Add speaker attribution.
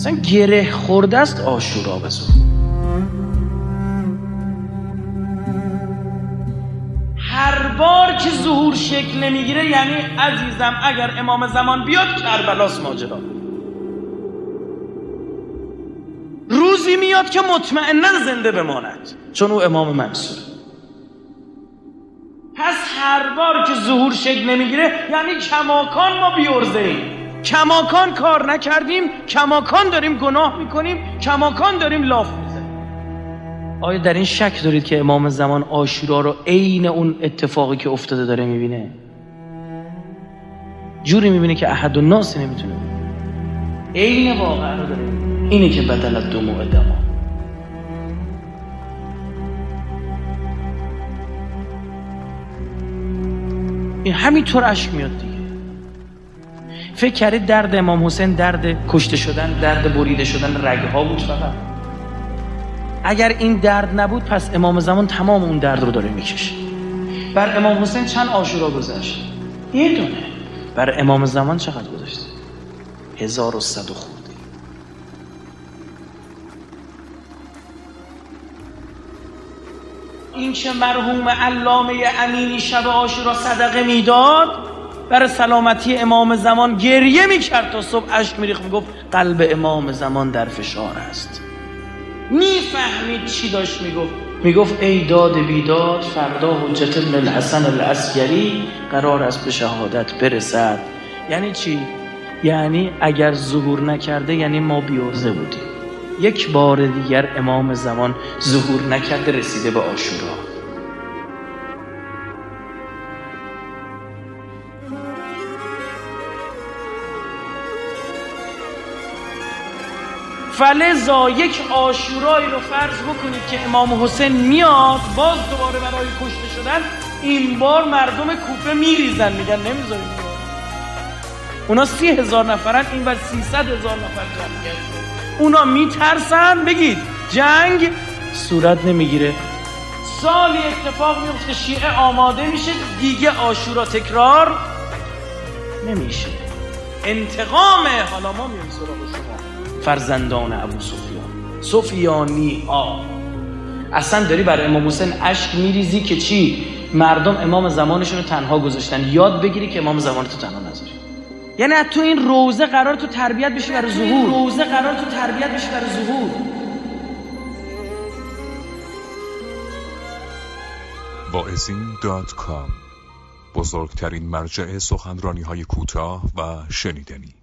Speaker 1: اصلا گره خورده است عاشورا به ظهور. هر بار که ظهور شکل نمیگیره یعنی عزیزم اگر امام زمان بیاد کربلاست ماجرا. روزی میاد که مطمئناً زنده بماند چون او امام منصور. پس هر بار که ظهور شکل نمیگیره یعنی کماکان ما بیورزه‌ایم، کماکان کار نکردیم، کماکان داریم گناه میکنیم، کماکان داریم لاف میزنیم. آیا در این شک دارید که امام زمان عاشورا رو عین اون اتفاقی که افتاده داره میبینه؟ جوری میبینه که احد الناس نمیتونه عین واقعا رو داره. اینه که بدل دموع دما. این همینطور اشک میاد دیگه. فکر کردید درد امام حسین درد کشته شدن، درد بریده شدن رگها بود فقط؟ اگر این درد نبود پس امام زمان تمام اون درد رو داره میکشه. بر امام حسین چند عاشورا گذشت؟ یه دونه. بر امام زمان چقدر گذشته؟ 1100 خورده. این که مرحوم علامه امینی شب عاشورا صدقه میداد برای سلامتی امام زمان گریه میکرد تا صبح اشک میریخت، میگفت قلب امام زمان در فشار است. میفهمید چی داشت میگفت؟ میگفت ای داد بیداد فردا حجت ابن الحسن العسکری قرار است به شهادت برسد. یعنی چی؟ یعنی اگر ظهور نکرده یعنی ما بیوزه بودیم. یک بار دیگر امام زمان ظهور نکرده رسیده به عاشورا. فلذا یک عاشورایی رو فرض بکنید که امام حسین میاد باز دوباره برای کشته شدن، این بار مردم کوفه میریزن، میگن نمیذاریم. اونا 30,000 نفرن، این بر 300,000 نفر جمع کرد. اونا میترسن، بگید جنگ صورت نمیگیره. سالی اتفاق میفته شیعه آماده میشه دیگه عاشورا تکرار نمیشه. انتقام. حالا ما میریم سراغ شما فرزندان ابو سفیانی ها. اصلا داری برای امام حسین اشک میریزی که چی؟ مردم امام زمانشون رو تنها گذاشتن، یاد بگیری که امام زمان تو تنها نذاری. یعنی تو این روزه قرار تو تربیت بشی برای ظهور.
Speaker 2: واعظین.com بزرگترین مرجع سخنرانی‌های کوتاه و شنیدنی.